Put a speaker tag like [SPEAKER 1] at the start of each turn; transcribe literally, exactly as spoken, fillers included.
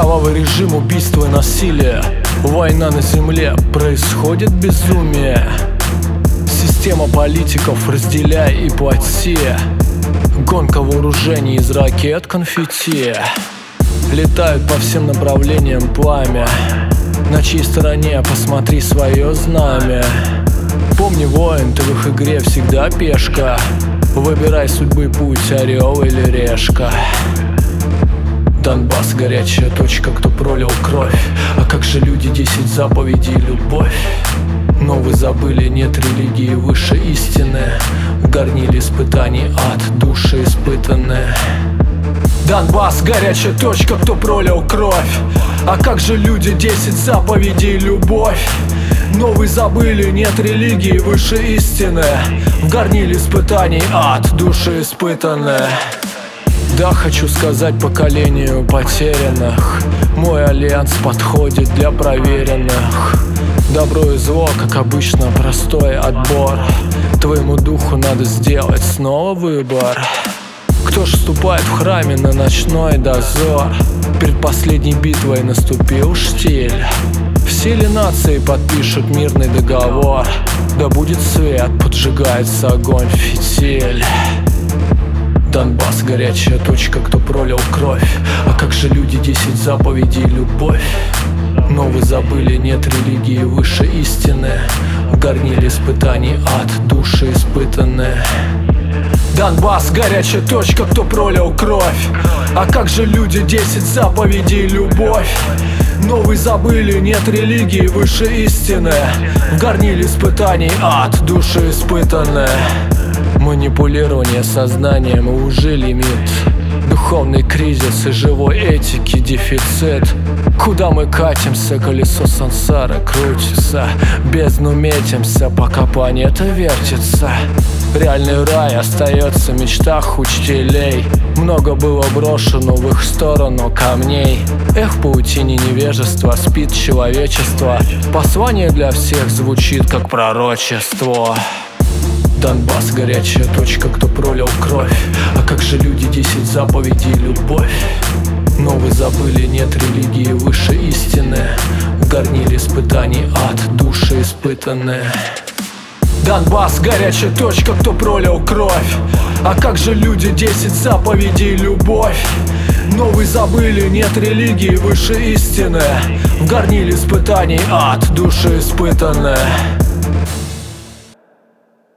[SPEAKER 1] Кровавый режим, убийство и насилие. Война на земле, происходит безумие. Система политиков, разделяй и плати. Гонка вооружений из ракет, конфетти. Летают по всем направлениям пламя. На чьей стороне, посмотри свое знамя. Помни, воин, ты в их игре всегда пешка. Выбирай судьбы путь, орел или решка. Донбасс, горячая точка, кто пролил кровь. А как же люди, десять заповедей, любовь? Но вы забыли, нет религии выше истины. В горниле испытаний ад, души испытанные. Донбасс, горячая точка, кто пролил кровь. А как же люди, десять заповедей, любовь? Но вы забыли, нет религии выше истины. В горниле испытаний ад, души испытанные. Да, хочу сказать поколению потерянных: мой альянс подходит для проверенных. Добро и зло, как обычно, простой отбор. Твоему духу надо сделать снова выбор. Кто ж вступает в храме на ночной дозор? Перед последней битвой наступил штиль. Все ли нации подпишут мирный договор? Да будет свет, поджигается огонь, фитиль. Донбасс, горячая точка, кто пролил кровь. А как же люди, десять заповедей, любовь? Но вы забыли, нет религии выше истины. В горниле испытаний ад, души испытанные. Донбасс, горячая точка, кто пролил кровь. А как же люди, десять заповедей, любовь? Но вы забыли, нет религии выше истины. В горниле испытаний ад, души испытанные. Манипулирование сознанием и уже лимит. Духовный кризис и живой этики дефицит. Куда мы катимся, колесо сансары крутится. Бездну метимся, пока планета вертится. Реальный рай остается в мечтах учителей. Много было брошено в их сторону камней. Эх, в паутине невежества спит человечество. Послание для всех звучит как пророчество. Донбасс, горячая точка, кто пролил кровь. А как же люди, десять заповедей, любовь? Но вы забыли, нет религии выше истины. В горниле испытаний ад, души испытанные. Донбасс, горячая точка, кто пролил кровь. А как же люди, десять заповедей, любовь? Но вы забыли, нет религии выше истины. В горниле испытаний ад, души испытанные.